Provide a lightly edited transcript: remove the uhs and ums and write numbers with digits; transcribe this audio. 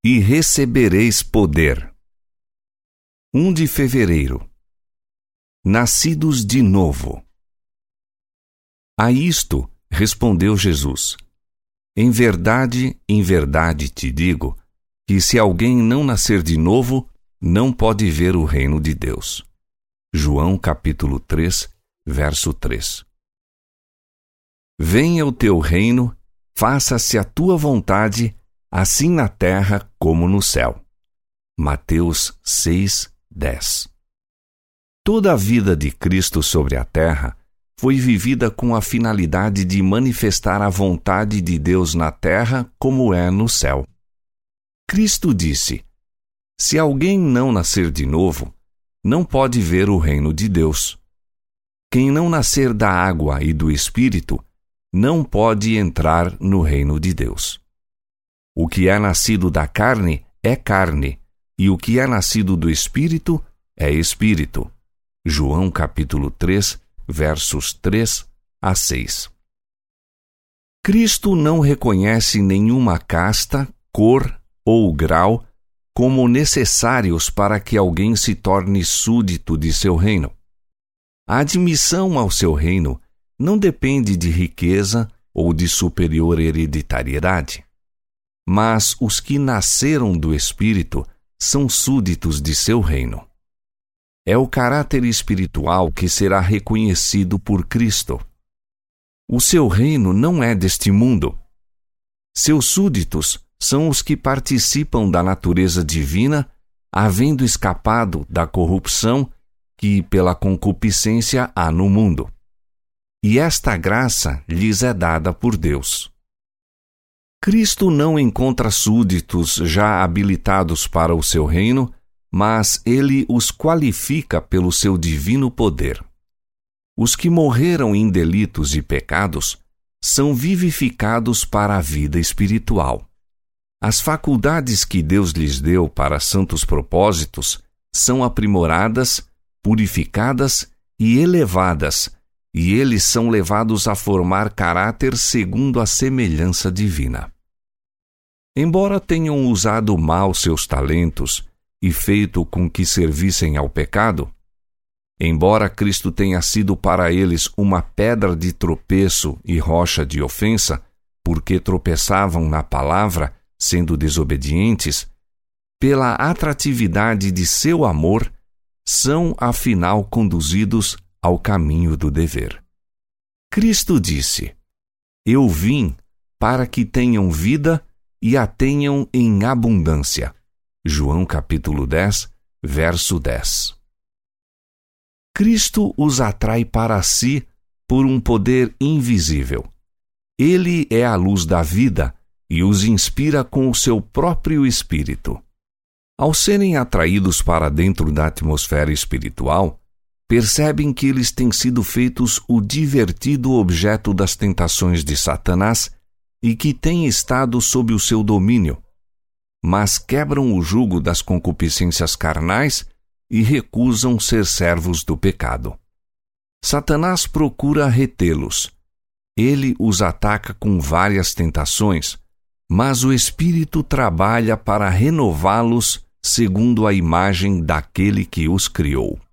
e recebereis poder. 1 de fevereiro. Nascidos de novo. A isto respondeu Jesus: em verdade te digo, que se alguém não nascer de novo, não pode ver o reino de Deus. João capítulo 3, verso 3. Venha o teu reino, faça-se a tua vontade, assim na terra como no céu. Mateus 6, 10. Toda a vida de Cristo sobre a terra foi vivida com a finalidade de manifestar a vontade de Deus na terra como é no céu. Cristo disse: se alguém não nascer de novo, não pode ver o reino de Deus. Quem não nascer da água e do Espírito, não pode entrar no reino de Deus. O que é nascido da carne é carne, e o que é nascido do Espírito é Espírito. João capítulo 3, versos 3 a 6. Cristo não reconhece nenhuma casta, cor ou grau como necessários para que alguém se torne súdito de seu reino. A admissão ao seu reino não depende de riqueza ou de superior hereditariedade. Mas os que nasceram do Espírito são súditos de seu reino. É o caráter espiritual que será reconhecido por Cristo. O seu reino não é deste mundo. Seus súditos são os que participam da natureza divina, havendo escapado da corrupção que pela concupiscência há no mundo. E esta graça lhes é dada por Deus. Cristo não encontra súditos já habilitados para o seu reino, mas ele os qualifica pelo seu divino poder. Os que morreram em delitos e pecados são vivificados para a vida espiritual. As faculdades que Deus lhes deu para santos propósitos são aprimoradas, purificadas e elevadas, e eles são levados a formar caráter segundo a semelhança divina. Embora tenham usado mal seus talentos e feito com que servissem ao pecado, embora Cristo tenha sido para eles uma pedra de tropeço e rocha de ofensa, porque tropeçavam na palavra, sendo desobedientes, pela atratividade de seu amor, são afinal conduzidos ao caminho do dever. Cristo disse: eu vim para que tenham vida e a tenham em abundância. João capítulo 10, verso 10. Cristo os atrai para si por um poder invisível. Ele é a luz da vida e os inspira com o seu próprio Espírito. Ao serem atraídos para dentro da atmosfera espiritual, percebem que eles têm sido feitos o divertido objeto das tentações de Satanás e que têm estado sob o seu domínio, mas quebram o jugo das concupiscências carnais e recusam ser servos do pecado. Satanás procura retê-los. Ele os ataca com várias tentações, mas o Espírito trabalha para renová-los segundo a imagem daquele que os criou.